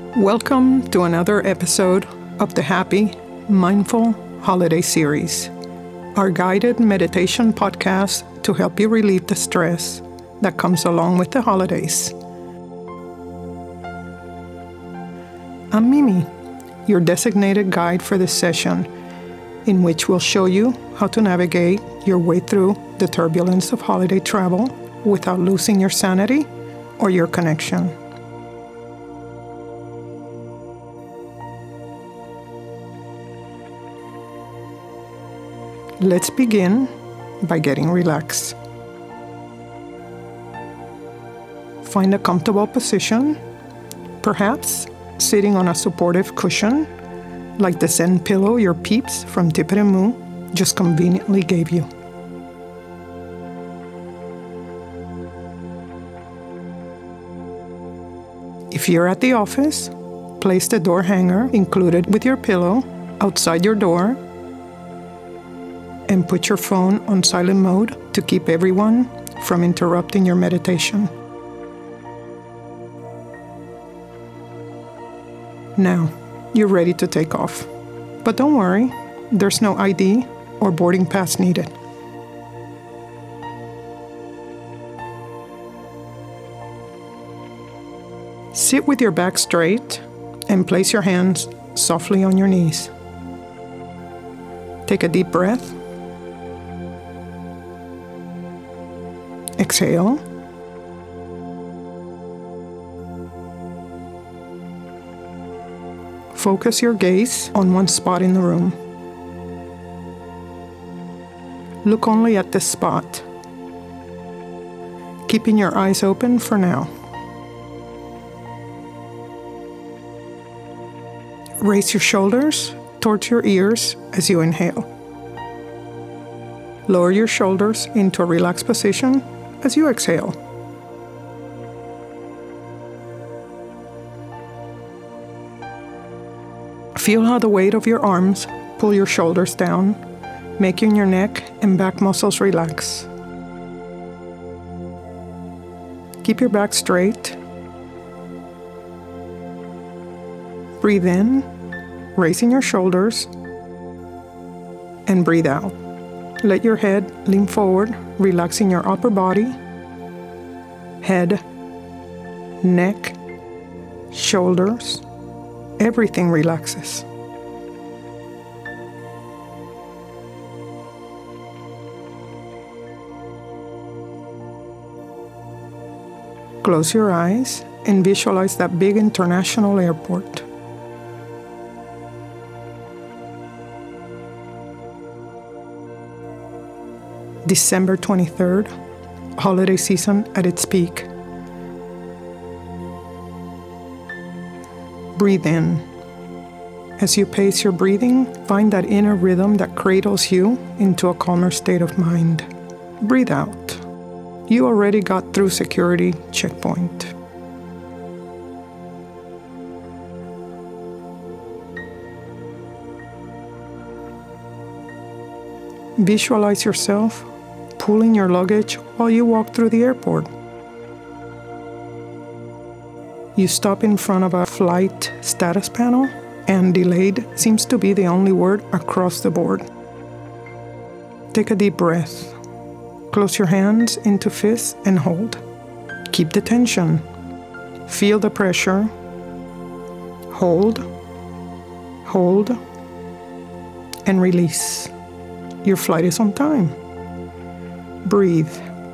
Welcome to another episode of the Happy, Mindful Holiday Series, our guided meditation podcast to help you relieve the stress that comes along with the holidays. I'm Mimi, your designated guide for this session, in which we'll show you how to navigate your way through the turbulence of holiday travel without losing your sanity or your connection. Let's begin by getting relaxed. Find a comfortable position, perhaps sitting on a supportive cushion, like the Zen pillow your peeps from Tippett and Moo just conveniently gave you. If you're at the office, place the door hanger included with your pillow outside your door and put your phone on silent mode to keep everyone from interrupting your meditation. Now, you're ready to take off. But don't worry, there's no ID or boarding pass needed. Sit with your back straight and place your hands softly on your knees. Take a deep breath. Exhale. Focus your gaze on one spot in the room. Look only at this spot, keeping your eyes open for now. Raise your shoulders towards your ears as you inhale. Lower your shoulders into a relaxed position as you exhale. Feel how the weight of your arms pull your shoulders down, making your neck and back muscles relax. Keep your back straight. Breathe in, raising your shoulders, and breathe out. Let your head lean forward, relaxing your upper body, head, neck, shoulders. Everything relaxes. Close your eyes and visualize that big international airport. December 23rd, holiday season at its peak. Breathe in. As you pace your breathing, find that inner rhythm that cradles you into a calmer state of mind. Breathe out. You already got through security checkpoint. Visualize yourself pulling your luggage while you walk through the airport. You stop in front of a flight status panel, and delayed seems to be the only word across the board. Take a deep breath. Close your hands into fists and hold. Keep the tension. Feel the pressure. Hold, and release. Your flight is on time. Breathe.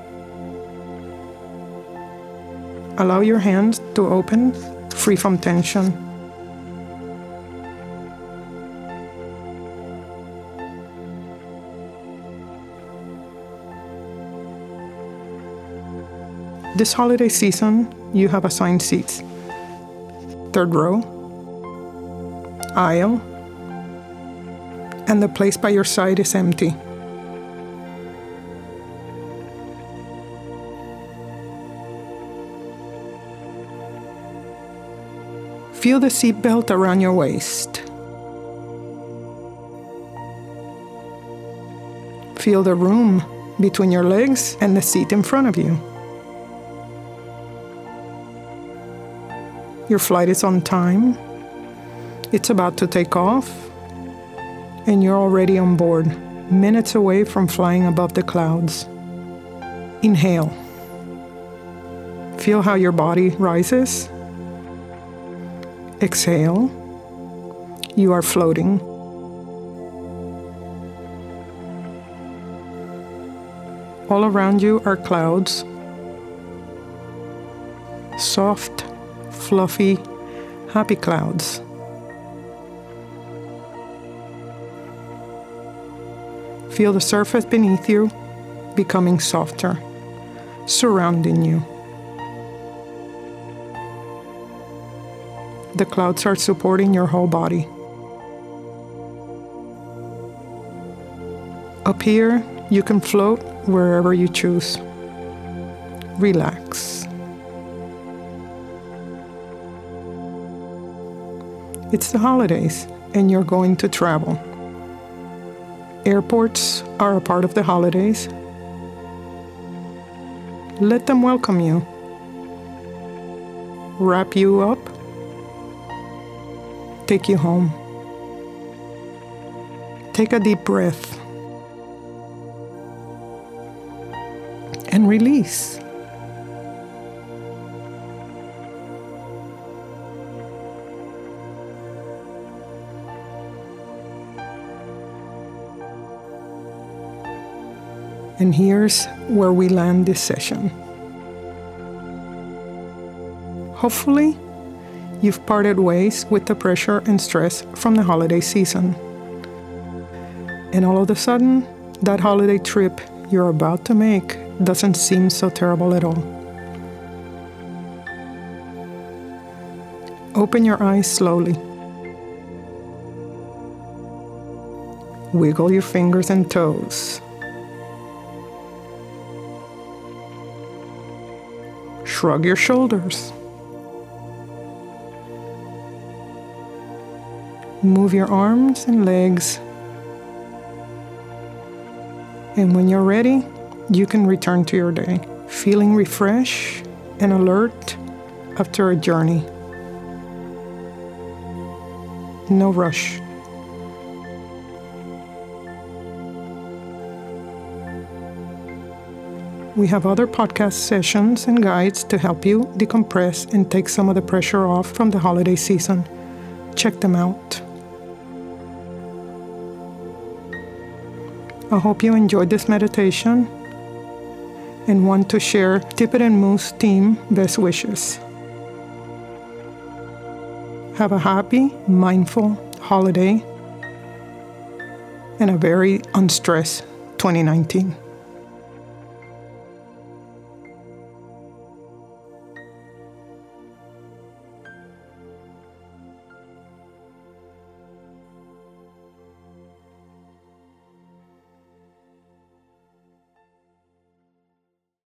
Allow your hands to open, free from tension. This holiday season, you have assigned seats. Third row, aisle, and the place by your side is empty. Feel the seatbelt around your waist. Feel the room between your legs and the seat in front of you. Your flight is on time. It's about to take off, and you're already on board, minutes away from flying above the clouds. Inhale. Feel how your body rises. Exhale. You are floating. All around you are clouds. Soft, fluffy, happy clouds. Feel the surface beneath you becoming softer, surrounding you. The clouds are supporting your whole body. Up here, you can float wherever you choose. Relax. It's the holidays, and you're going to travel. Airports are a part of the holidays. Let them welcome you. Wrap you up. Take you home. Take a deep breath. And release. And here's where we land this session. Hopefully, you've parted ways with the pressure and stress from the holiday season. And all of a sudden, that holiday trip you're about to make doesn't seem so terrible at all. Open your eyes slowly. Wiggle your fingers and toes. Shrug your shoulders. Move your arms and legs. And when you're ready, you can return to your day, feeling refreshed and alert after a journey. No rush. We have other podcast sessions and guides to help you decompress and take some of the pressure off from the holiday season. Check them out. I hope you enjoyed this meditation and want to share Tippett and Moose team best wishes. Have a happy, mindful holiday and a very unstressed 2019.